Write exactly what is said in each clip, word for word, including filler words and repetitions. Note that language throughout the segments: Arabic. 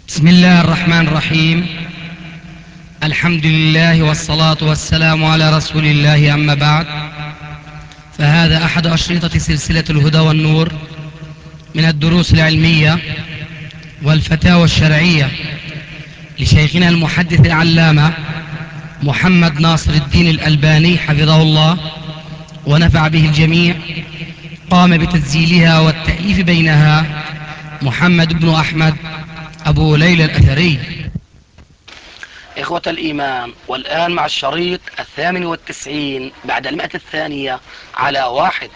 بسم الله الرحمن الرحيم. الحمد لله والصلاة والسلام على رسول الله، أما بعد، فهذا أحد أشرطة سلسلة الهدى والنور من الدروس العلمية والفتاوى الشرعية لشيخنا المحدث العلامة محمد ناصر الدين الألباني حفظه الله ونفع به الجميع. قام بتسجيلها والتأليف بينها محمد بن أحمد أبو ليلى الأثري. إخوة الإيمان، والآن مع الشريط الثامن والتسعين بعد المئة الثانية على واحد.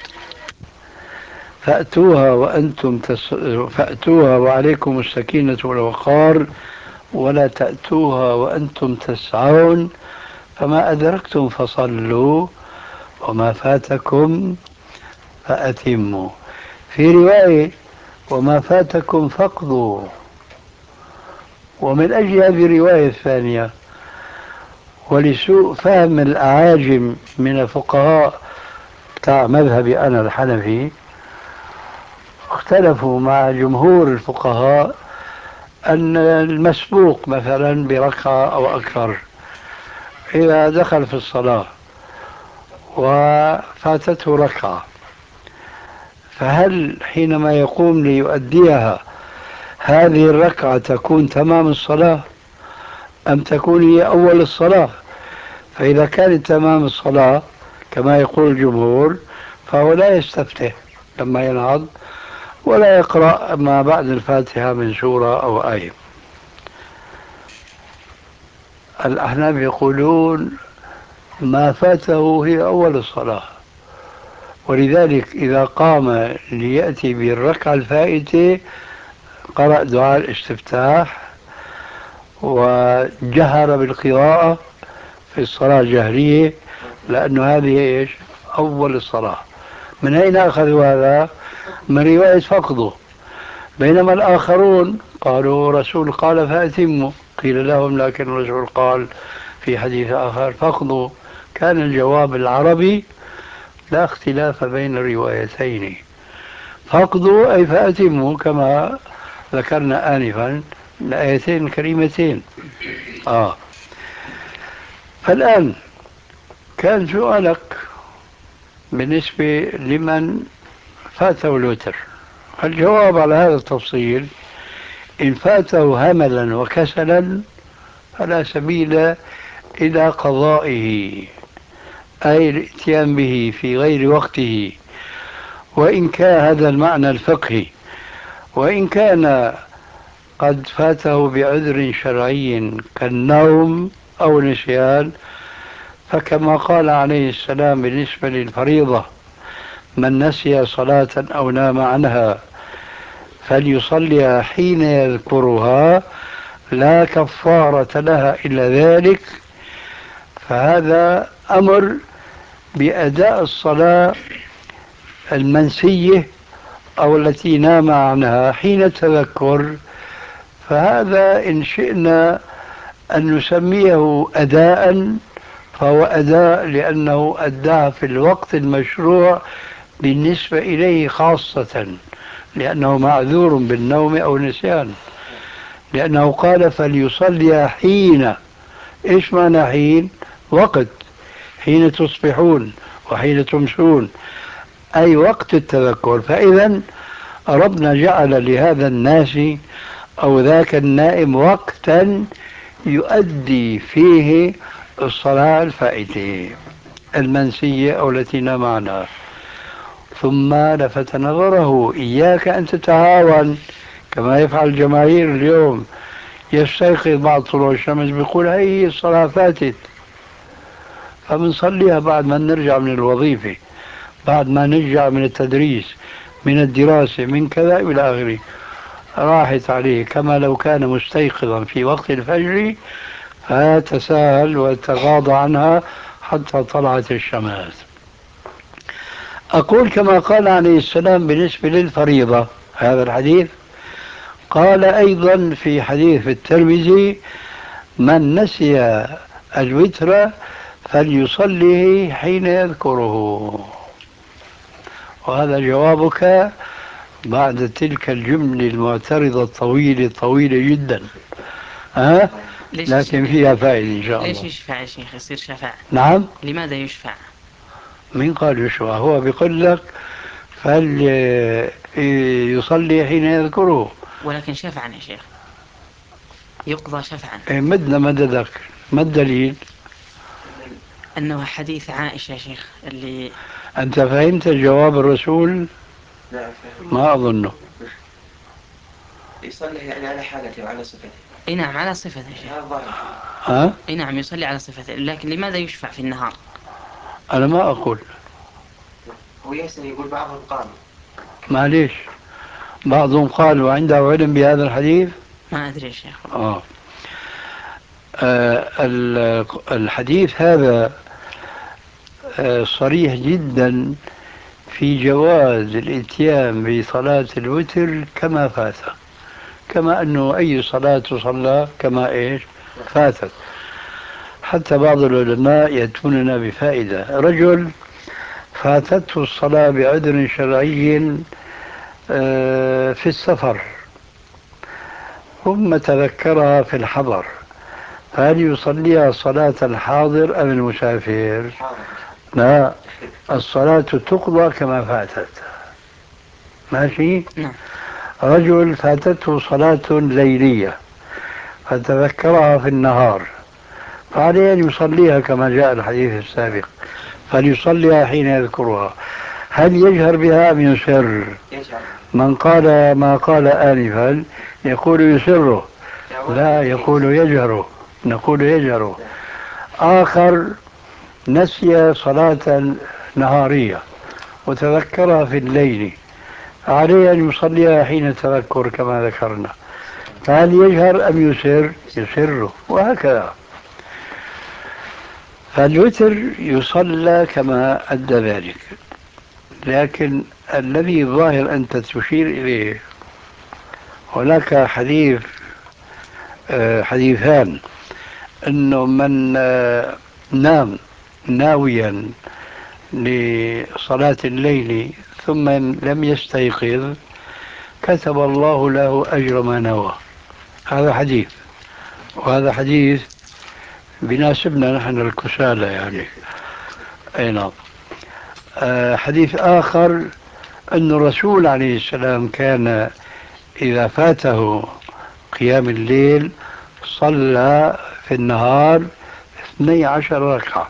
فأتوها وأنتم تس... فأتوها وعليكم السكينة والوقار، ولا تأتوها وأنتم تسعون، فما أدركتم فصلوا وما فاتكم فأتموا. في رواية وما فاتكم فاقضوا. ومن أجل هذه الرواية الثانية، ولسوء فهم الأعاجم من الفقهاء بتاع مذهبي أنا الحنفي، اختلفوا مع جمهور الفقهاء أن المسبوق مثلا بركعة أو أكثر إذا دخل في الصلاة وفاتته ركعة، فهل حينما يقوم ليؤديها هذه الركعة تكون تمام الصلاة أم تكون هي أول الصلاة؟ فإذا كانت تمام الصلاة كما يقول الجمهور، فهو لا يستفتح لما ينهض ولا يقرأ ما بعد الفاتحة من سورة أو آية. الأحناف يقولون ما فاته هي أول الصلاة، ولذلك إذا قام ليأتي بالركعة الفائتة قرأ دعاء الاستفتاح وجهر بالقراءة في الصلاة الجهرية، لأنه هذه إيش؟ أول الصلاة. من أين أخذوا هذا؟ من رواية فقده. بينما الآخرون قالوا رسول قال فأتموا، قيل لهم لكن الرسول قال في حديث آخر فقضوا. كان الجواب العربي لا اختلاف بين الروايتين، فقضوا أي فأتموا، كما ذكرنا آنفا الآيتين الكريمتين. آه. فالآن كان سؤالك بالنسبة لمن فاته الوتر. الجواب على هذا التفصيل: إن فاته هملا وكسلا فلا سبيل إلى قضائه، أي الاتيان به في غير وقته، وإن كان هذا المعنى الفقهي. وإن كان قد فاته بعذر شرعي كالنوم أو نسيان، فكما قال عليه السلام بالنسبة للفريضة: من نسي صلاة أو نام عنها فليصليها حين يذكرها لا كفارة لها إلا ذلك. فهذا أمر بأداء الصلاة المنسية أو التي نام عنها حين التذكر، فهذا إن شئنا أن نسميه أداء فهو أداء، لأنه أداها في الوقت المشروع بالنسبة إليه خاصة، لأنه معذور بالنوم أو النسيان، لأنه قال فليصلي حين. إيش معنى حين؟ وقت، حين تصبحون وحين تمسون، أي وقت التذكر. فإذا ربنا جعل لهذا الناس أو ذاك النائم وقتا يؤدي فيه الصلاة الفائتة المنسية أو التي نام عنها. ثم لفت نظره: إياك أن تتهاون كما يفعل الجماهير اليوم. يستيقظ بعد طلوع الشمس بيقول هي الصلاة فاتت، فبنصليها بعد ما نرجع من الوظيفة، بعد ما نرجع من التدريس، من الدراسة، من كذا إلى آخره. راحت عليه كما لو كان مستيقظا في وقت الفجر، فتساهل وتغاضى عنها حتى طلعت الشمس. أقول كما قال عليه السلام بالنسبة للفريضة هذا الحديث، قال أيضا في حديث الترمذي: من نسي الوتر فليصلي حين يذكره. وهذا جوابك بعد تلك الجملة المعترضة الطويلة الطويلة جدا. ها؟ ليش لكن فيها فائدة إن شاء الله. ليش يشفع يا شيخ، يصير شفاعة؟ نعم. لماذا يشفع؟ مين قال يشفع؟ هو بيقول لك فليصلي حين يذكره. ولكن شفعا يا شيخ، يقضى شفعا. إيه، مدنا مددك، ما الدليل؟ أنه حديث عائشة يا شيخ اللي... أنت فهمت جواب الرسول؟ ما أظنه. يصلي يعني على حالته وعلى صفته. اي نعم على صفته يا شيخ. ها؟ اي نعم يصلي على صفته، لكن لماذا يشفع في النهار؟ أنا ما أقول. هو يسأل يقول بعضهم قال. معليش، بعضهم قالوا عنده علم بهذا الحديث. ما أدري يا شيخ. آه. آه الحديث هذا آه صريح جدا في جواز الاتيان بصلاة الوتر كما فات، كما أنه أي صلاة تصلى كما إيش فاتت. حتى بعض العلماء يأتوننا بفائدة. رجل فاتته الصلاة بعذر شرعي في السفر ثم تذكرها في الحضر، هل يصليها صلاة الحاضر أم المسافر؟ لا، الصلاة تقضى كما فاتت. ماشي؟ نعم. رجل فاتته صلاة ليلية فتذكرها في النهار، فعليه أن يصليها كما جاء الحديث السابق، فليصليها حين يذكرها. هل يجهر بها أم يسر؟ من قال ما قال آنفا يقول يسره، لا يقول يجهره، نقول يجهره. آخر نسي صلاة نهارية وتذكرها في الليل، عليه أن يصليها حين التذكر كما ذكرنا. فهل يجهر أم يسر؟ يسره، وهكذا. فالوتر يصلى كما أدى ذلك، لكن الذي ظاهر أنت تشير إليه هناك حديث حديثان، أنه من نام ناويا لصلاة الليل ثم لم يستيقظ كتب الله له أجر ما نوى. هذا حديث، وهذا حديث بناسبنا نحن الكسالى يعني. أي نعم. أه حديث آخر أن الرسول عليه السلام كان إذا فاته قيام الليل صلى في النهار اثني عشر ركعة.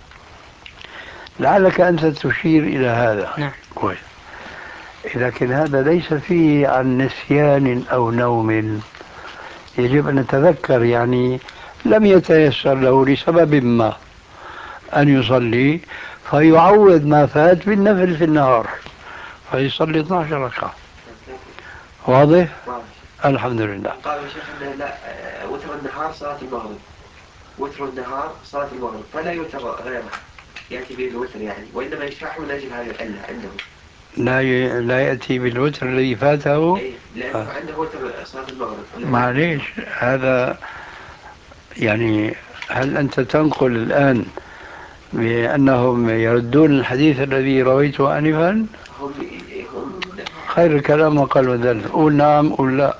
لعلك أنت تشير إلى هذا. نعم. كويس. لكن هذا ليس فيه عن نسيان أو نوم، يجب أن نتذكر، يعني لم يتيسر له لسبب ما أن يصلي فيعوض ما فات بالنفل في النهار فيصلي اثني عشر ركعة. واضح؟ الحمد لله. قال الشيخ أنه لا وتر النهار صلاة المغرب، وتر النهار صلاة المغرب، فلا يوتر غيرها يأتي به الوتر يعني، وإنما يشرح من أجل هذه العلة عنده. لا ي... لا يأتي بالوتر الذي فاته. أي لأنه آه. عنده وتر صلاة المغرب. معليش هذا يعني، هل أنت تنقل الآن بأنهم يردون الحديث الذي رويته آنفا؟ هم هم خير الكلام وقال وذل. قول نعم قول لا.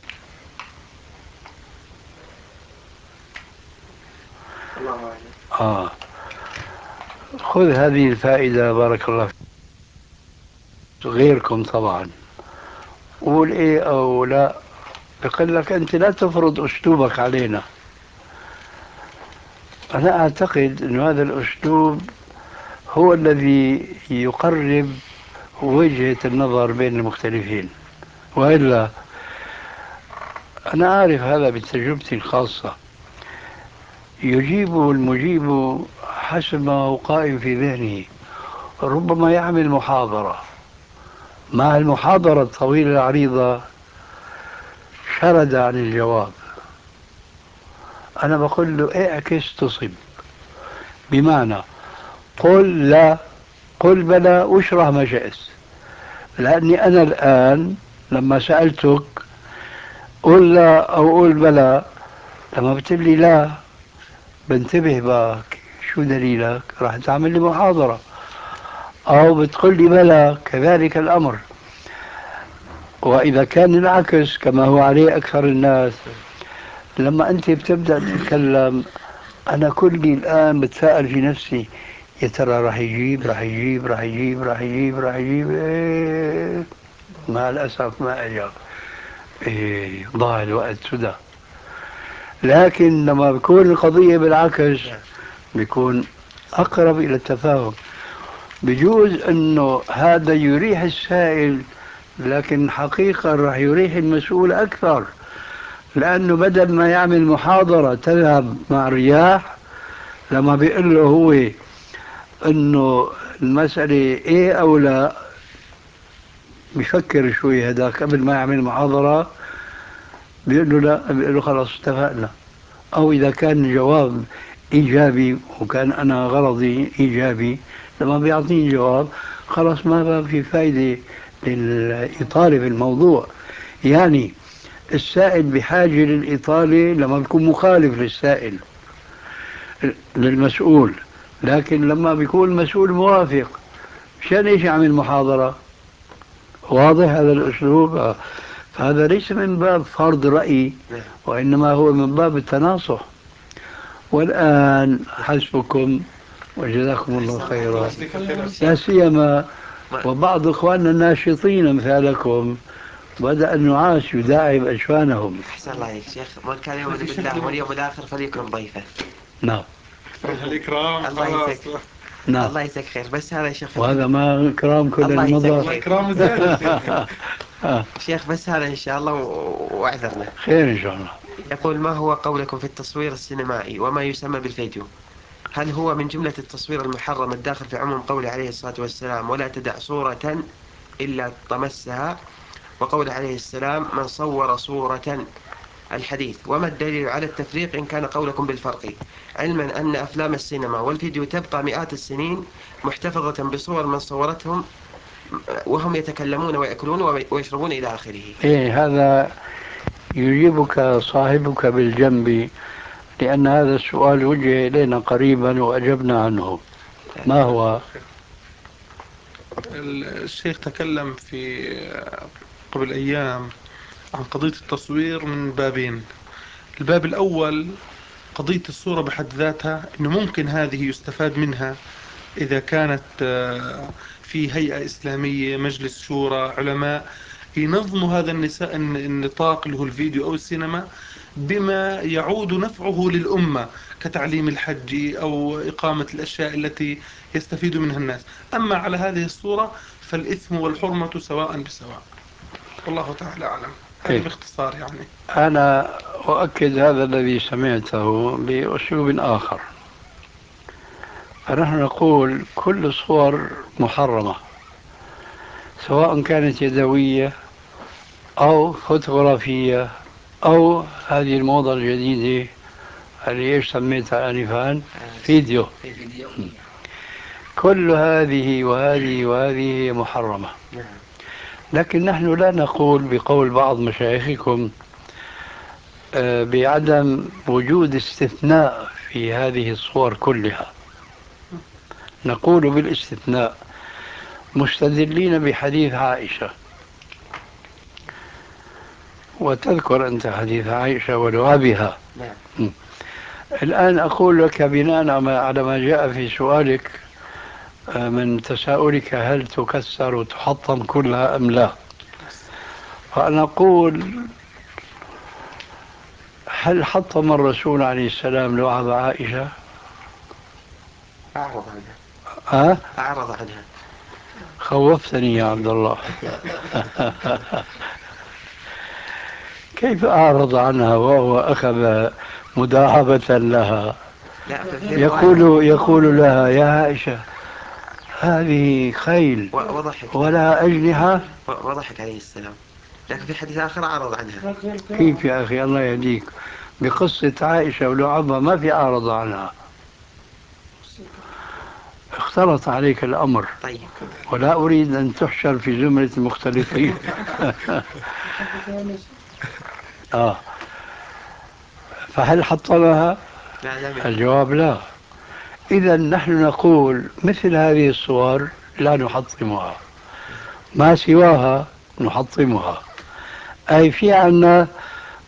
الله أعلم. آه. خذ هذه الفائدة بارك الله فيك. غيركم طبعا قول إيه أو لا، يقول لك أنت لا تفرض أسلوبك علينا. أنا أعتقد أن هذا الأسلوب هو الذي يقرب وجهة النظر بين المختلفين، وإلا أنا أعرف هذا بتجربتي الخاصة. يجيب المجيب حسب ما هو قائم في ذهنه. ربما يعمل محاضرة، مع المحاضرة الطويلة العريضة شرد عن الجواب. أنا بقول له اعكس تصب، بمعنى قل لا، قل بلى، واشرح ما شئت. لأني أنا الآن لما سألتك قل لا أو قل بلى، لما بتقول لي لا بنتبه بك شو دليلك، راح تعمل لي محاضرة. أو بتقول لي بلى كذلك الأمر. وإذا كان العكس كما هو عليه أكثر الناس، لما أنت بتبدأ تتكلم أنا كلي الآن بتساءل في نفسي يا ترى راح يجيب راح يجيب راح يجيب راح يجيب راح يجيب إيه مع الأسف ما أجاب. إيه ضاع الوقت سدى. لكن لما بيكون القضية بالعكس بيكون أقرب إلى التفاهم. بجوز أنه هذا يريح السائل، لكن حقيقة راح يريح المسؤول أكثر، لأنه بدل ما يعمل محاضرة تذهب مع الرياح لما بيقول له هو أنه المسألة إيه أو لا بيفكر شوي هذاك قبل ما يعمل محاضرة، بيقول له لا، بيقول له خلاص اتفقنا. أو إذا كان الجواب إيجابي وكان أنا غرضي إيجابي لما بيعطيني جواب خلاص ما في فايدة للإطالة في الموضوع. يعني السائل بحاجة للإطالة لما بيكون مخالف للسائل للمسؤول، لكن لما بيكون المسؤول موافق مشان ايش يعمل محاضرة؟ واضح هذا الأسلوب؟ فهذا ليس من باب فرض رأي، وإنما هو من باب التناصح. والآن حسبكم وجزاكم الله خيرا، لا سيما وبعض إخواننا الناشطين أمثالكم بدأ النعاس يداعب أجفانهم. أحسن الله عليك شيخ، من كان يؤمن بالله واليوم الآخر فليكرم ضيفه. نعم الإكرام الله يجزاك نعم. الله يجزاك خير. بس هذا يا شيخ وهذا ما إكرام كل الله يجزاك المضى. خير. إكرام زيادة شيخ بس هذا إن شاء الله واعذرنا. خير إن شاء الله. يقول ما هو قولكم في التصوير السينمائي وما يسمى بالفيديو؟ هل هو من جملة التصوير المحرم الداخل في عموم قوله عليه الصلاة والسلام ولا تدع صورة إلا طمسها، وقول عليه السلام من صور صورة الحديث؟ وما الدليل على التفريق إن كان قولكم بالفرق، علما أن أفلام السينما والفيديو تبقى مئات السنين محتفظة بصور من صورتهم وهم يتكلمون ويأكلون ويشربون إلى آخره؟ إيه هذا يجيبك صاحبك بالجنب، لأن هذا السؤال وجه إلينا قريبا وأجبنا عنه. ما هو؟ الشيخ تكلم في قبل أيام عن قضية التصوير من بابين. الباب الأول قضية الصورة بحد ذاتها، أنه ممكن هذه يستفاد منها إذا كانت في هيئة إسلامية، مجلس شورى، علماء ينظموا هذا النساء النطاق اللي هو الفيديو أو السينما بما يعود نفعه للأمة كتعليم الحج أو إقامة الأشياء التي يستفيد منها الناس. أما على هذه الصورة فالإثم والحرمة سواء بسواء، والله تعالى أعلم. هذه باختصار يعني. أنا أؤكد هذا الذي سمعته بأسلوب آخر. فنحن نقول كل الصور محرمة، سواء كانت يدوية أو فوتوغرافية أو هذه الموضة الجديدة اللي إيش سميتها آنفا فيديو. كل هذه وهذه وهذه محرمة. لكن نحن لا نقول بقول بعض مشايخكم بعدم وجود استثناء في هذه الصور كلها، نقول بالاستثناء مستدلين بحديث عائشة. وتذكر أنت حديث عائشة ولعابها. نعم. الآن أقول لك بناء على ما جاء في سؤالك من تساؤلك هل تكسر وتحطم كلها أم لا، فأنا أقول هل حطم الرسول عليه السلام لعب عائشة؟ أعرض عنها. أه؟ أعرض عنها. خوفتني يا عبد الله. كيف أعرض عنها وهو أخذ مداعبة لها؟ يقول يقول لها يا عائشة هذه خيل وضحك ولا أجنحة. وضحك عليه السلام، لكن في حديث آخر أعرض عنها. كيف يا أخي الله يهديك؟ بقصة عائشة ولعبها ما في أعرض عنها، اختلط عليك الأمر. طيب. ولا أريد أن تحشر في زمرة المختلفين. آه. فهل حطمها؟ لا. الجواب لا. إذا نحن نقول مثل هذه الصور لا نحطمها، ما سواها نحطمها. أي في عنا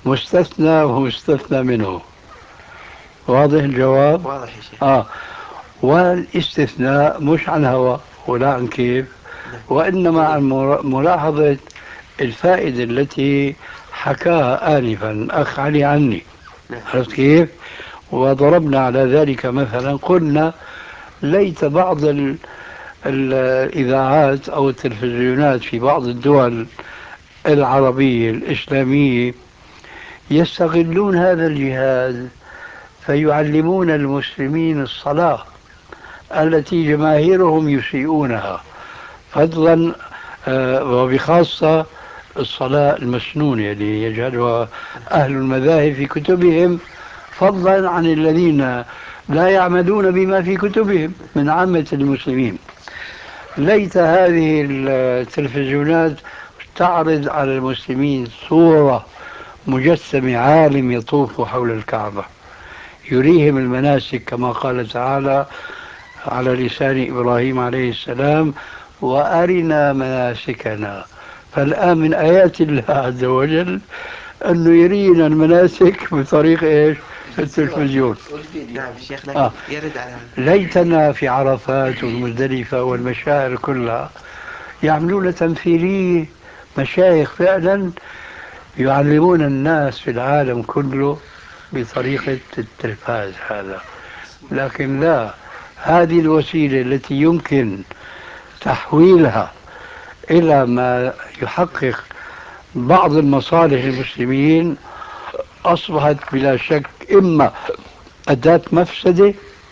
مستثنى ومستثنى منه. واضح الجواب؟ واضح يا شيخ. آه. والاستثناء مش عن هوى ولا عن كيف، نعم. وإنما عن ملاحظة الفائدة التي حكاها آنفا أخ علي عني. نعم. عرفت كيف؟ وضربنا على ذلك مثلا، قلنا ليت بعض ال الإذاعات أو التلفزيونات في بعض الدول العربية الإسلامية يستغلون هذا الجهاز فيعلمون المسلمين الصلاة التي جماهيرهم يسيئونها، فضلا آه، وبخاصة الصلاة المسنونة اللي يجهلها أهل المذاهب في كتبهم، فضلا عن الذين لا يعملون بما في كتبهم من عامة المسلمين. ليت هذه التلفزيونات تعرض على المسلمين صورة مجسمة عالم يطوف حول الكعبة يريهم المناسك كما قال تعالى على لسان إبراهيم عليه السلام: وأرنا مناسكنا. فالآن من آيات الله عز وجل أنه يرينا المناسك بطريق إيش؟ التلفزيون. نعم شيخ، لكن آه. يرد على هذا. ليتنا في عرفات والمزدلفة والمشاعر كلها يعملون تمثيلية، مشايخ فعلا يعلمون الناس في العالم كله بطريقة التلفاز هذا. لكن لا، هذه الوسيلة التي يمكن تحويلها إلى ما يحقق بعض المصالح المسلمين أصبحت بلا شك إما أداة مفسدة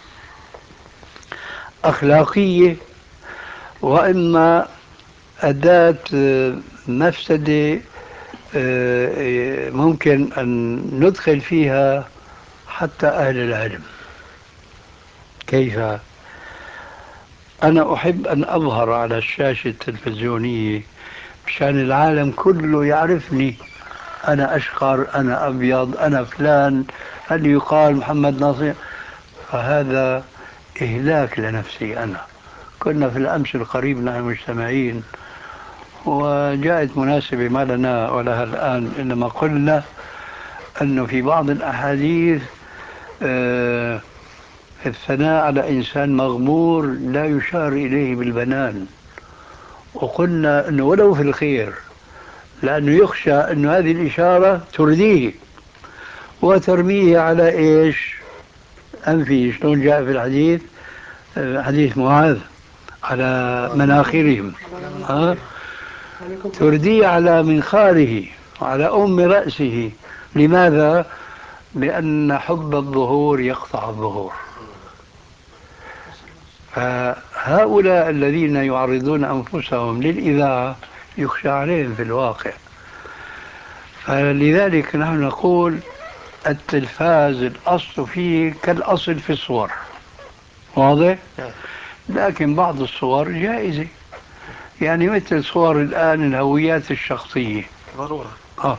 أخلاقية، وإما أداة مفسدة ممكن أن ندخل فيها حتى أهل العلم. كيف؟ أنا أحب أن أظهر على الشاشة التلفزيونية مشان العالم كله يعرفني، أنا أشقر، أنا أبيض، أنا فلان، هل يقال محمد ناصر؟ فهذا إهلاك لنفسي أنا. كنا في الأمس القريب نحن مجتمعين وجاءت مناسبة ما لنا ولها الآن، إنما قلنا أنه في بعض الأحاديث آه الثناء على إنسان مغمور لا يشار إليه بالبنان، وقلنا أنه ولو في الخير، لأنه يخشى أن هذه الإشارة ترديه وترميه على إيش؟ أنفي، شلون جاء في الحديث، حديث معاذ، على مناخرهم، ها؟ ترديه على منخاره، على أم رأسه. لماذا؟ لأن حب الظهور يقطع الظهور. فهؤلاء الذين يعرضون أنفسهم للإذاعة يخشى عليهم في الواقع. فلذلك نحن نقول التلفاز الأصل فيه كالأصل في الصور، واضح؟ لكن بعض الصور جائزة، يعني مثل صور الآن الهويات الشخصية ضرورة. آه.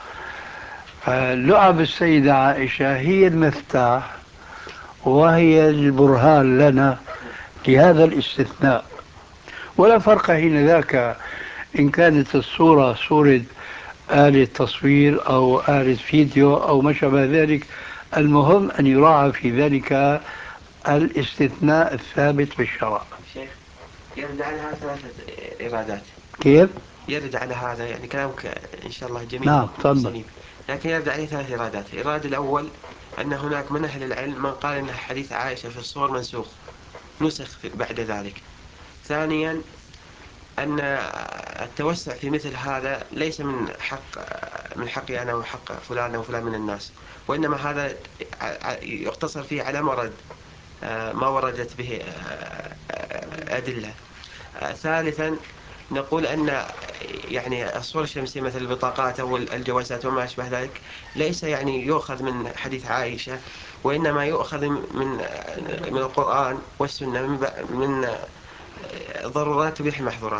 فلعب السيدة عائشة هي المفتاح وهي البرهان لنا لهذا الاستثناء. ولا فرق حين ذاك إن كانت الصورة صورة آلة تصوير أو آلة فيديو أو ما شابه ذلك، المهم أن يراعى في ذلك الاستثناء الثابت بالشرع. شيخ، يرد على هذا ثلاثة إرادات. كيف؟ يرد على هذا، يعني كلامك إن شاء الله جميل. نعم تفضل. سليم. لكن يرد عليه ثلاث إرادات. الإرادة الأول أن هناك من أهل العلم من قال أن حديث عائشة في الصور منسوخ، نسخ بعد ذلك. ثانيا أن التوسع في مثل هذا ليس من حق من حقي أنا وحق فلان وفلان من الناس، وإنما هذا يقتصر فيه على مرد ما وردت به أدلة. ثالثا نقول أن يعني الصور الشمسية مثل البطاقات أو الجوازات وما أشبه ذلك ليس يعني يؤخذ من حديث عائشة، وإنما يؤخذ من من القرآن والسنة، من, من ضرورات تبيح المحظورات.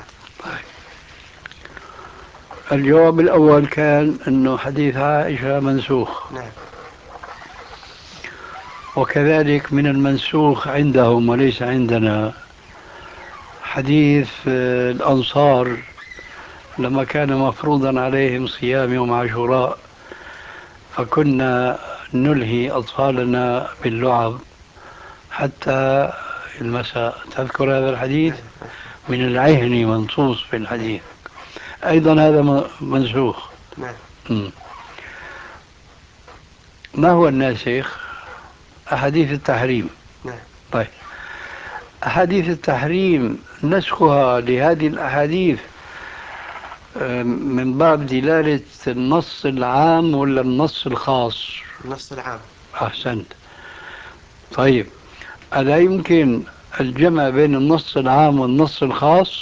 الجواب الأول كان أنه حديث عائشة منسوخ. نعم. وكذلك من المنسوخ عندهم وليس عندنا حديث الأنصار لما كان مفروضا عليهم صيام يوم عاشوراء، فكنا نلهي أطفالنا باللعب حتى المساء. تذكر هذا الحديث؟ من العهن منصوص في الحديث. أيضا هذا م- منسوخ. نعم. مم. ما هو الناسخ؟ أحاديث التحريم. نعم. طيب، أحاديث التحريم نسخها لهذه الأحاديث آم، من باب دلالة النص العام ولا النص الخاص؟ النص العام. أحسنت. طيب، ألا يمكن الجمع بين النص العام والنص الخاص؟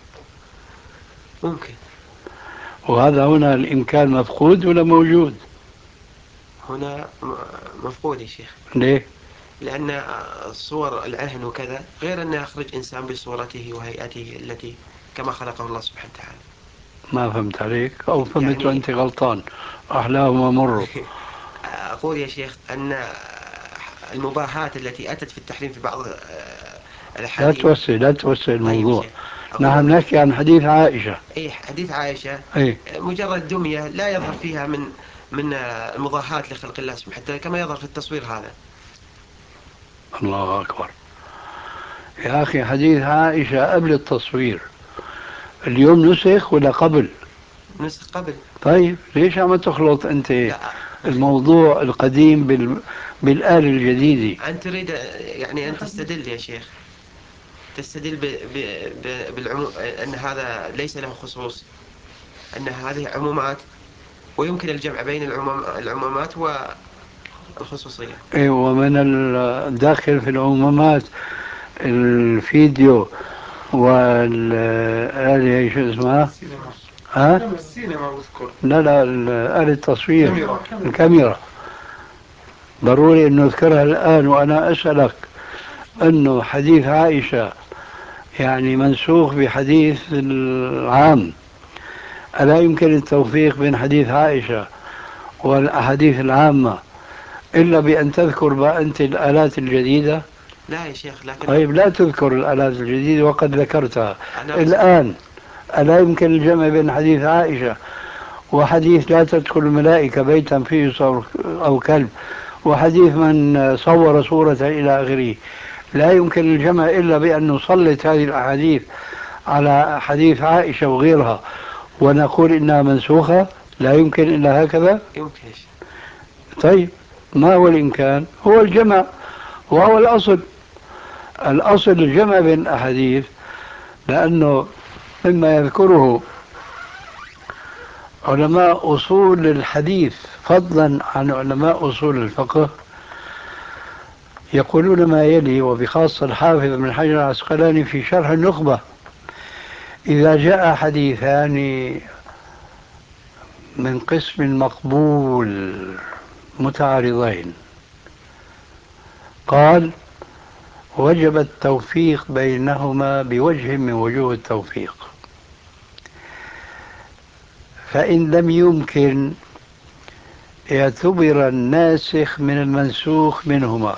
ممكن. وهذا هنا الإمكان مفقود ولا موجود؟ هنا م- مفقود يا شيخ. ليه؟ لأن صور العهن وكذا غير أن يخرج إنسان بصورته وهيئته التي كما خلقه الله سبحانه وتعالى. ما فهمت عليك، أو فهمت يعني وأنت غلطان. أحلاهما مر. أقول يا شيخ أن المباحات التي أتت في التحريم في بعض لا الأحاديث. توسع لا توسع طيب يا الموضوع. شيخ، نحن أقول نحكي عن حديث عائشة. أي حديث عائشة أي مجرد دمية لا يظهر فيها من من المضاهاة لخلق الله سبحانه وتعالى كما يظهر في التصوير هذا. الله أكبر. يا أخي حديث عائشة قبل التصوير، اليوم نسخ ولا قبل؟ نسخ قبل. طيب ليش عم تخلط أنت لا، الموضوع القديم بال... بالآلة الجديدة؟ أنت تريد يعني أن تستدل يا شيخ، تستدل ب... ب... ب... بالعموم أن هذا ليس له خصوص، أن هذه عمومات ويمكن الجمع بين العموم... العمومات والخصوصية. إيه، ومن الداخل في العمومات الفيديو والآلة شو اسمها؟ السينما. ها؟ السينما بذكر. لا لا، آلة التصوير. كاميرا. الكاميرا. ضروري أن نذكرها الآن وأنا أسألك أنه حديث عائشة يعني منسوخ بحديث العام. ألا يمكن التوفيق بين حديث عائشة والأحاديث العامة إلا بأن تذكر بقى أنت الآلات الجديدة؟ لا يا شيخ، لكن طيب لا تذكر الآلات الجديدة وقد ذكرتها أنا الآن. ألا يمكن الجمع بين حديث عائشة وحديث لا تدخل الملائكة بيتا فيه صور أو كلب، وحديث من صور صورة إلى آخره؟ لا يمكن الجمع إلا بأن نسلط هذه الأحاديث على حديث عائشة وغيرها ونقول إنها منسوخة؟ لا يمكن إلا هكذا. يمكن يا شيخ. طيب، ما هو الإمكان؟ هو الجمع، وهو الأصل. الأصل الجمع بين الأحاديث، لأنه مما يذكره علماء أصول الحديث فضلا عن علماء أصول الفقه يقولون ما يلي، وبخاصة الحافظ ابن حجر العسقلاني في شرح النخبة: إذا جاء حديثان من قسم مقبول متعارضين، قال وجب التوفيق بينهما بوجه من وجوه التوفيق. فإن لم يمكن اعتبر الناسخ من المنسوخ منهما،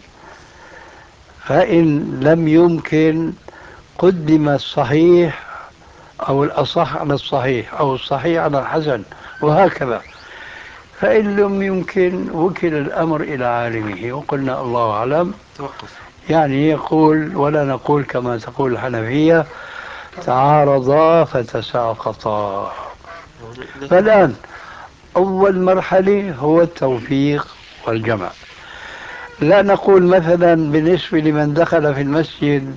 فإن لم يمكن قدم الصحيح أو الأصح على الصحيح أو الصحيح على الحسن، وهكذا. فإن لم يمكن وكل الأمر إلى عالمه وقلنا الله أعلم. توقف. يعني يقول ولا نقول كما تقول الحنفية تعارضا فتساقطا. فالآن أول مرحلة هو التوفيق والجمع. لا نقول مثلا بالنسبة لمن دخل في المسجد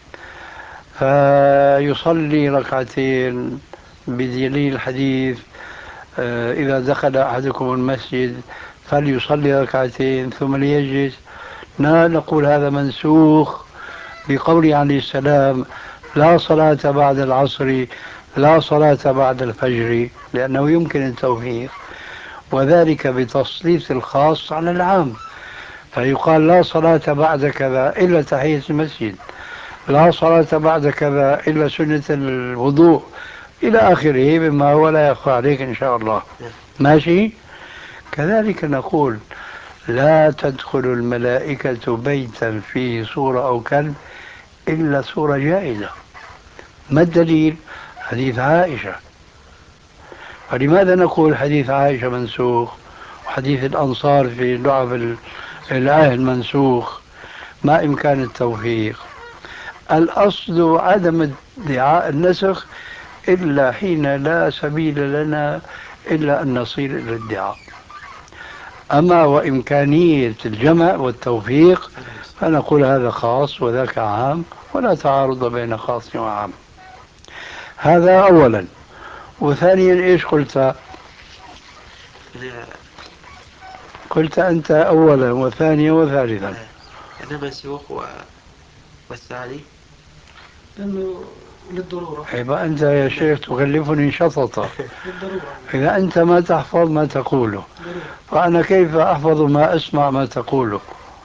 فيصلي ركعتين بدليل الحديث آه، إذا دخل أحدكم المسجد فليصلي ركعتين ثم ليجلس. لا نقول هذا منسوخ بقوله عليه السلام لا صلاة بعد العصر، لا صلاة بعد الفجر، لأنه يمكن التوفيق، وذلك بتسليط الخاص على العام. فيقال لا صلاة بعد كذا إلا تحية المسجد، لا صلاة بعد كذا إلا سنة الوضوء، إلى آخره مما هو لا يخفى عليك إن شاء الله. ماشي. كذلك نقول لا تدخل الملائكة بيتا فيه صورة أو كلب إلا صورة جائزة. ما الدليل؟ حديث عائشة. فلماذا نقول حديث عائشة منسوخ وحديث الأنصار في لعب ال- العهد منسوخ، ما إمكان التوفيق. الأصل عدم ادعاء النسخ إلا حين لا سبيل لنا إلا أن نصير إلى الادعاء. أما وإمكانية الجمع والتوفيق فنقول هذا خاص وذاك عام، ولا تعارض بين خاص وعام. هذا أولا. وثانيا إيش قلت؟ أنا قلت أنت أولا وثانيا وثالثا. أنا منسوخ و... والثاني لأنه للضرورة. يبقى أنت يا شيخ تكلفني شططة. إذا أنت ما تحفظ ما تقوله، فأنا كيف أحفظ ما أسمع ما تقوله؟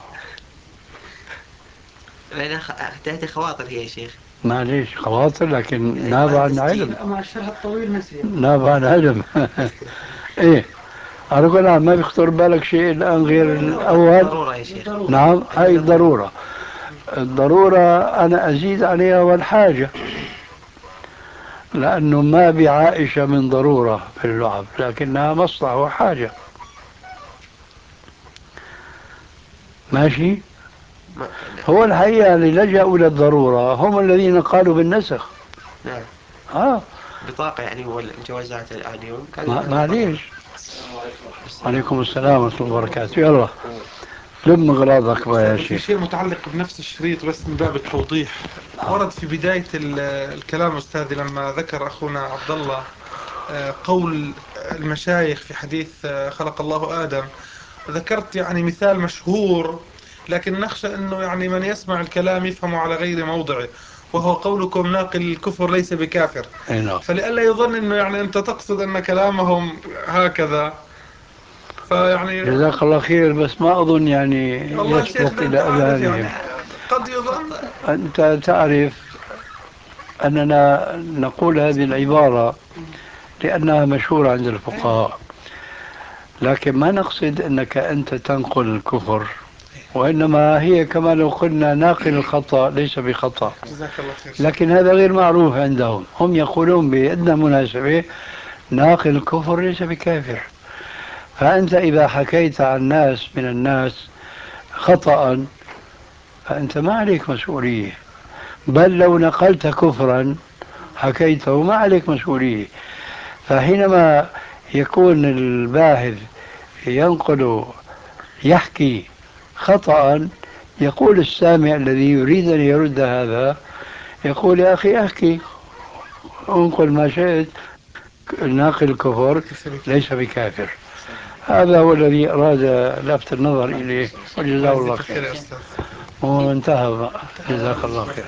أنا خ... تأتي خواطر هي يا شيخ. معليش خواطر، لكن يعني ناب ما عن تسجيل. علم. مع الشرح الطويل نسي. ناب عن علم. إيه، على كل حال ما بيخطر بالك شيء الآن غير الأول. ضرورة يا شيخ. نعم، هاي الضرورة. الضرورة أنا أزيد عليها والحاجة، لأنه ما بعائشة من ضرورة في اللعب، لكنها مصلحة وحاجة. ماشي. ما... هو الحقيقة اللي لجأوا إلى الضرورة هم الذين قالوا بالنسخ. نعم. آه. بطاقة يعني والجوازات الآن يوم كان ما هذا معليش. السلام. عليكم السلام ورحمة الله وبركاته. يلا لم أغراضك يا في شيخ. شيء متعلق بنفس الشريط بس من باب التوضيح. ورد في بداية ال- الكلام أستاذي لما ذكر أخونا عبد الله آه، قول المشايخ في حديث آه، خلق الله آدم، ذكرت يعني مثال مشهور، لكن نخشى أنه يعني من يسمع الكلام يفهمه على غير موضعه، وهو قولكم ناقل الكفر ليس بكافر. أي نعم. فلئلا يظن أنه يعني أنت تقصد أن كلامهم هكذا، فيعني جزاك الله خير، بس ما أظن يعني الله يا شيخ يصدق ده إلى أنت عارف أذانهم. يعني قد يظن. أنت تعرف أننا نقول هذه العبارة لأنها مشهورة عند الفقهاء، لكن ما نقصد أنك أنت تنقل الكفر، وإنما هي كما لو قلنا ناقل الخطأ ليس بخطأ. جزاك الله خير. لكن هذا غير معروف عندهم. هم يقولون بأدنى مناسبة ناقل الكفر ليس بكافر. فأنت إذا حكيت عن ناس من الناس خطأ فأنت ما عليك مسؤولية، بل لو نقلت كفرا حكيته ما عليك مسؤولية. فحينما يكون الباحث ينقل يحكي خطأ، يقول السامع الذي يريد أن يرد هذا، يقول يا أخي أحكي انقل ما شئت، ناقل الكفر ليس بكافر. هذا هو الذي أراد لفت النظر إليه، وجزاه الله خير. يا أستاذ. وانتهى بقى. جزاك الله خير.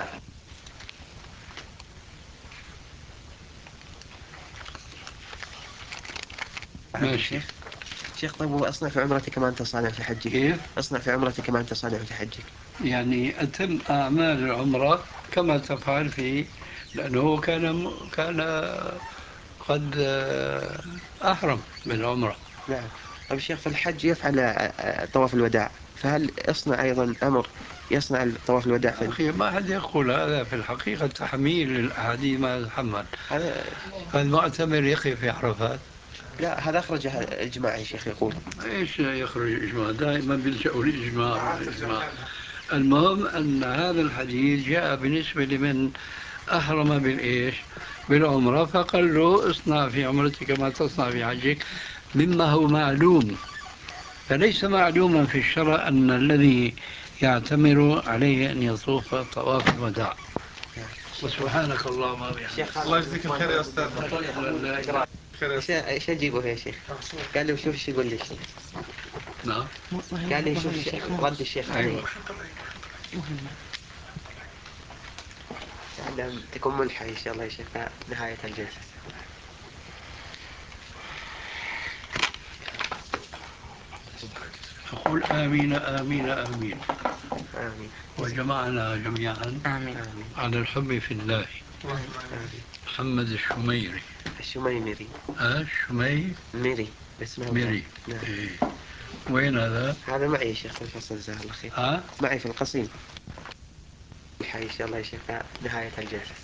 ماشي. شيخ طيب وأصنع في عمرتي كما أنت صانع في حجك. كيف؟ أصنع في عمرتي كما أنت صانع في حجك. يعني أتم أعمال العمرة كما تفعل فيه، لأنه كان كان قد أحرم بالعمرة. نعم. طيب الشيخ في الحج يفعل آه، طواف الوداع، فهل يصنع أيضا أمر يصنع طواف الوداع في أخي ما حد يقول هذا، في الحقيقة تحميل للأحاديث ما يتحمل. هذا؟ فالمعتمر يقف في عرفات. لا هذا أخرجه الإجماع يا شيخ يقول. ايش يخرج الاجماع؟ دائما بيلجأوا الاجماع والاجماع. المهم ان هذا الحديث جاء بالنسبه لمن احرم بالايش؟ بالعمره، فقال له اصنع في عمرتك كما تصنع في حجك، مما هو معلوم. فليس معلوما في الشرع ان الذي يعتمر عليه ان يطوف طواف الوداع. وسبحانك اللهم وبحمدك. الله يجزيك الخير يا أستاذ. خير يا ايش أستاذ. ايش اجيبه يا شيخ؟ قال لي وشوف ايش يقول لي الشيخ. نعم. قال لي شوف الشيخ رد الشيخ علي. أيوة. لعل تكون ملحة ان شاء الله يا شيخ نهاية الجلسة. أقول آمين آمين آمين. آمين. وجمعنا جميعا آمين. على الحب في الله. آمين. محمد الشميري. الشميمري. آه الشميمري. ميري اسمه ميري. نعم. إيه. وين هذا؟ هذا معي يا شيخ في الفصل جزاه الله خير. ها؟ معي في القصيم. ان شاء الله يا شيخ نهاية الجلسة.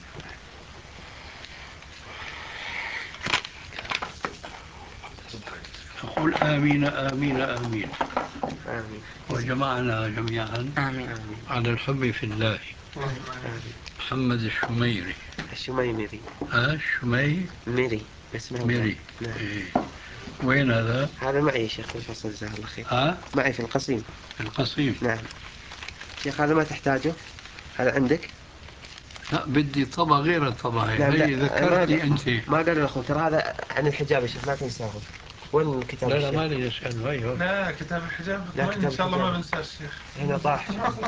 أقول قل آمين آمين آمين. آمين. وجمعنا جميعا آمين. آمين. على الحب في الله. آمين. محمد الشميري. الشميمري. ها الشمي ميري اسمه ميري. نعم. إيه. وين هذا؟ هذا معي يا شيخ في الفصل جزاه الله خير. ها معي في القصيم. القصيم. نعم. شيخ هذا ما تحتاجه؟ هذا عندك؟ لا بدي طبع غير الطبع هي, نعم. هي لا ذكرتني ما أنت. ما قالوا لأخوه ترى هذا عن الحجاب يا شيخ لا تنساه. وين الكتاب لا لا الشيخ؟ ما لي يسأل أيوه. لا كتاب الحجاب لا طيب كتاب إن شاء الله ما الحجاب. بنساه الشيخ. هنا طاح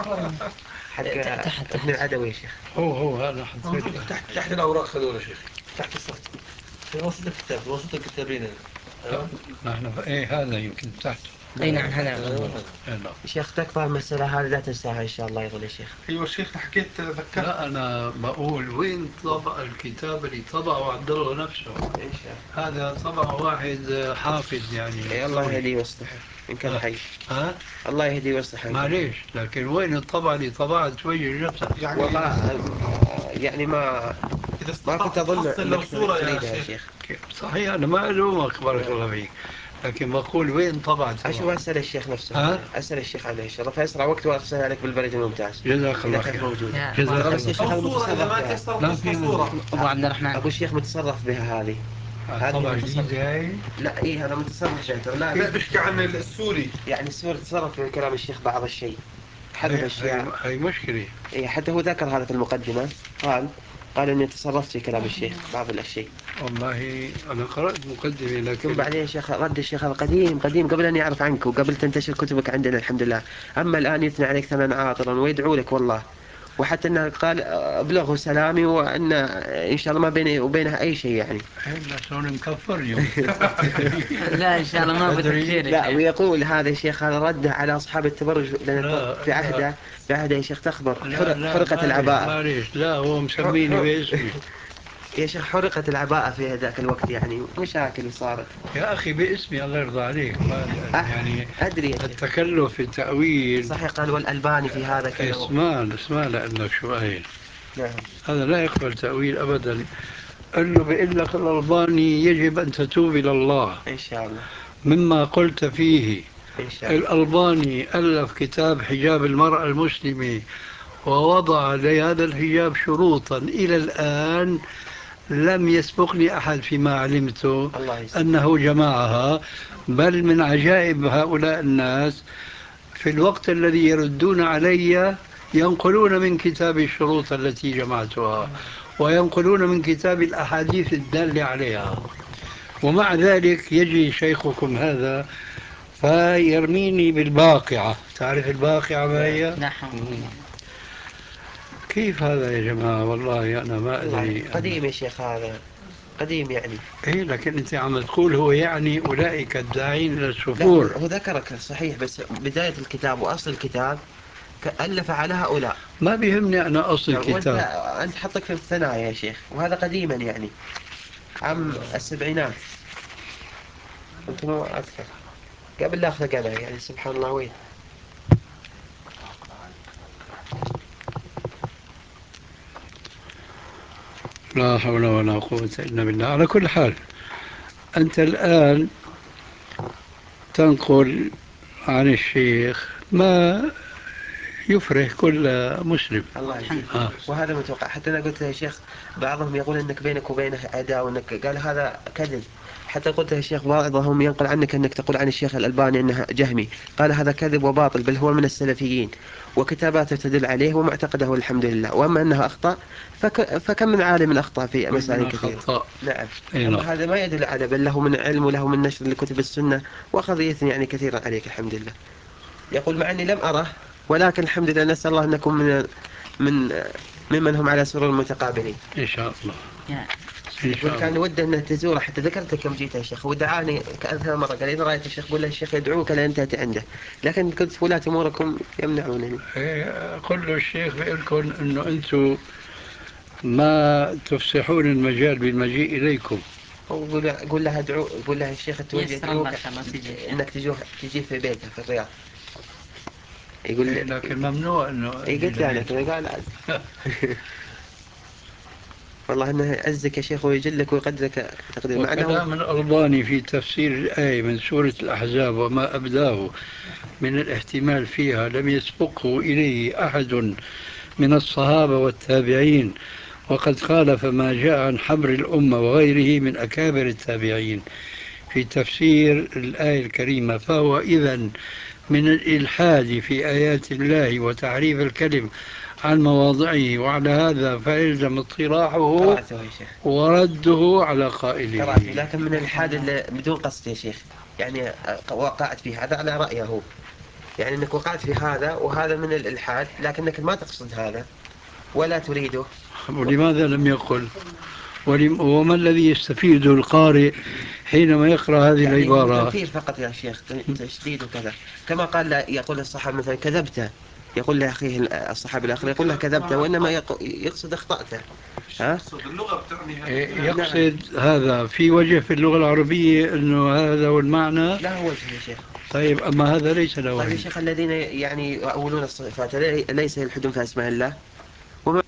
حق تحت- تحت. ابن العدوي يا شيخ. هو هو هذا حطيته. تحت تحت الأوراق هذول يا شيخ، تحت السطر في وسط الكتاب، في وسط الكتابين هنا. لا نحن ايه هذا يمكن تحته. أي نعم هذا. أيوة. إيه لا. شيخ تكفى المسألة هذه لا تنساها إن شاء الله يظل يا شيخ. أيوة الشيخ حكيت ذكرت. لا أنا بقول وين طبع الكتاب اللي طبعه عبد الله نفسه؟ إن شاء الله. هذا طبع واحد حافظ يعني. إيه الله يهديه ويصلحه إن كان حي. ها؟ الله يهديه ويصلحه. معليش لكن وين الطبع اللي طبعت وجه نفسك؟ يعني والله آه، يعني ما إذا ما استطعت كنت أظن تحصل لو إنك صورة يا تريدها يا شيخ. شيخ. صحيح أنا ما ألومك بارك الله فيك، لكن بقول وين طبعت؟ أشوف أسأل الشيخ نفسه. ها؟ أسأل الشيخ عنه إن شاء الله في أسرع وقت وأرسلها لك بالبريد الممتاز. جزاك إذا الله كانت خير. موجودة. يا جزاك ترى الله بس يا شيخ خير. هذا أو صورة إذا متصرف ما بها. تيسر لا تصفى في صورة. أبو عبد الرحمن. أبو الشيخ متصرف بها هذه. هذه طبعا متصرف. جديدة هاي. لا إيه أنا متصرف فيها ترى لا لا بحكي عن السوري. يعني السور تصرف في كلام الشيخ بعض الشيء. حذف هاي, أشياء. هاي, هاي مشكلة. إيه حتى هو ذكر هذا في المقدمة. قال قال إني تصرفت في كلام الشيخ بعض الأشياء. والله أنا قرأت مقدمة ثم لكن بعدين شيخ رد الشيخ هذا قديم قديم قبل أن يعرف عنك وقبل تنتشر كتبك عندنا الحمد لله. أما الآن يثني عليك ثناء عاطرا ويدعو لك والله. وحتى أنه قال أبلغه سلامي وأن إن شاء الله ما بيني وبينه أي شيء يعني. إلا شلون مكفرني. لا إن شاء الله ما أدري. بتكفير يا لا شيخ. ويقول هذا الشيخ هذا رده على أصحاب التبرج لأن لا، في عهده لا. في عهده يا شيخ تخبر لا حرق لا حرقت معلش العباءة. معلش لا هو مسميني حر- باسمي. يا شيخ حرقت العباءة في ذاك الوقت يعني مشاكل صارت. يا أخي باسمي الله يرضى عليك ما أه يعني أدري يا شيخ. التكلف في التأويل. صحيح قال والألباني في هذا كذا. اسمع اسمع لأنك شو قايل نعم. هذا لا يقبل تأويل أبدا. قال له بيقول لك الألباني يجب أن تتوب إلى الله إن شاء الله. مما قلت فيه. إن شاء الله. الألباني ألف كتاب حجاب المرأة المسلمة ووضع لهذا الحجاب شروطا إلى الآن لم يسبقني أحد فيما علمته الله يسلمك. أنه جمعها. بل من عجائب هؤلاء الناس في الوقت الذي يردون علي ينقلون من كتاب الشروط التي جمعتها وينقلون من كتاب الأحاديث الدالة عليها، ومع ذلك يجي شيخكم هذا فيرميني بالباقعة. تعرف الباقعة ما هي؟ نعم. كيف هذا يا جماعة؟ والله أنا ما الله أدري. قديم يا شيخ هذا قديم يعني. إيه لكن أنت عم تقول هو يعني أولئك الداعين إلى لا السفور. هو ذكرك صحيح بس بداية الكتاب وأصل الكتاب ألف على هؤلاء. ما بيهمني أنا أصل وأنت الكتاب. أنت حطك في الثنايا يا شيخ وهذا قديما يعني عام السبعينات يمكن هو أكثر قبل لا أخلق أنا يعني سبحان الله وين. لا حول ولا قوة إلا بالله. على كل حال أنت الآن تنقل عن الشيخ ما يفرح كل مسلم. الله يهديك. آه. وهذا متوقع حتى أنا قلت يا شيخ بعضهم يقول أنك بينك وبينه عداوة وأنك قال هذا كذب. حتى قلت يا شيخ بعضهم ينقل عنك أنك تقول عن الشيخ الألباني أنه جهمي. قال هذا كذب وباطل بل هو من السلفيين وكتاباته تدل عليه ومعتقده الحمد لله. وأما أنه أخطأ فك فكم من عالم أخطأ في مسائل كثيرة. خطأ. نعم. أي أما نعم. هذا ما يدل على بل له من علم وله من نشر لكتب السنة وأخذ يثني يعني كثيرا عليك الحمد لله. يقول مع أني لم أره ولكن الحمد لله نسأل الله أن نكون من من ممن هم على سرور متقابلين إن شاء الله. يا. إن يقول شاء كان الله. وده أنه تزوره حتى ذكرت لك يوم جيت يا شيخ ودعاني كأكثر مرة قال إذا رأيت الشيخ قول له الشيخ يدعوك لأن تأتي عنده لكن قلت ولاة أموركم يمنعونني. إيه، قل له الشيخ بيقول لكم إنه أنتم ما تفسحون المجال بالمجيء إليكم. وقول قول له ادعو قول له الشيخ التوجه يسر الله يدعوك إن شاء الله تجي. انك تجوه تجي في بيته في الرياض. يقول إيه، لكن ممنوع إنه اي قلت له انا إلى كذا قال لا. والله أنه يعزك يا شيخ ويجلك ويقدرك تقدير، مع أنه وكلام الألباني في تفسير الآية من سورة الأحزاب وما أبداه من الاحتمال فيها لم يسبقه إليه أحد من الصحابة والتابعين، وقد خالف ما جاء عن حبر الأمة وغيره من أكابر التابعين في تفسير الآية الكريمة، فهو إذن من الإلحاد في آيات الله وتعريف الكلم عن مواضعه، وعلى هذا فيلزم اطراحه قرأته يا شيخ، ورده على قائله. قرأته لكن من الإلحاد اللي بدون قصد يا شيخ، يعني وقعت في هذا على رأيه هو، يعني أنك وقعت في هذا وهذا من الإلحاد لكنك ما تقصد هذا ولا تريده. ولماذا لم يقل؟ ولم وما الذي يستفيده القارئ حينما يقرأ هذه يعني هو العبارة؟ تنفير فقط يا شيخ، تشديد وكذا، كما قال لا يقول الصحابي مثلا كذبت، يقول لأخيه الصحابي الآخر يقول له كذبت، وإنما يقصد أخطأته. ها؟ اللغة بتعني يقصد هذا في وجه في اللغة العربية أنه هذا هو المعنى؟ لا هو وجه يا شيخ. طيب أما هذا ليس له طيب يا وجه. شيخ الذين يعني يؤولون الصفات ليس يلحدون في أسماء الله وما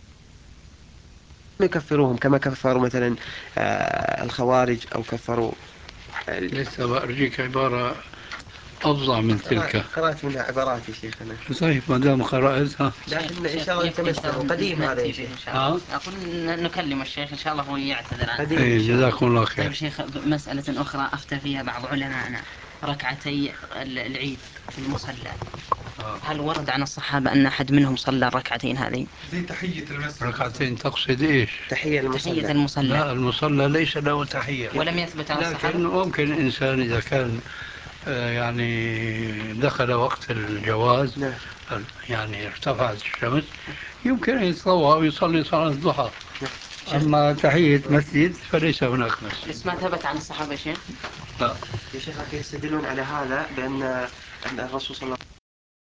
يكفروهم كما كفروا مثلا آه الخوارج أو كفروا ال... لسه بأرجيك عبارة أفظع من تلك. قرأت منها عبارات يا شيخ أنا. طيب ما دام قرأتها لكن إن شاء الله تمسه قديم هذا يا شيخ. أقول نكلم الشيخ إن شاء الله هو يعتذر عنه. إيه جزاكم الله خير. طيب شيخ، مسألة أخرى أفتى فيها بعض علمائنا، ركعتي العيد في المصلى، هل ورد عن الصحابة أن أحد منهم صلى الركعتين هذه؟ زي تحية المسجد. ركعتين تقصد إيش؟ تحية المصلى. تحية المصلى. لا المصلى ليس له تحية، ولم يثبت عن الصحابة. لكن ممكن إنسان إذا كان آه، يعني دخل وقت الجواز، نعم. يعني ارتفعت الشمس، يمكن أن يتطوع ويصلي صلاة الضحى. نعم. أما تحية مسجد فليس هناك مسجد. بس ما ثبت عن الصحابة شيء؟ لا. يا شيخ يستدلون على هذا بأن أن الرسول صلى الله عليه وسلم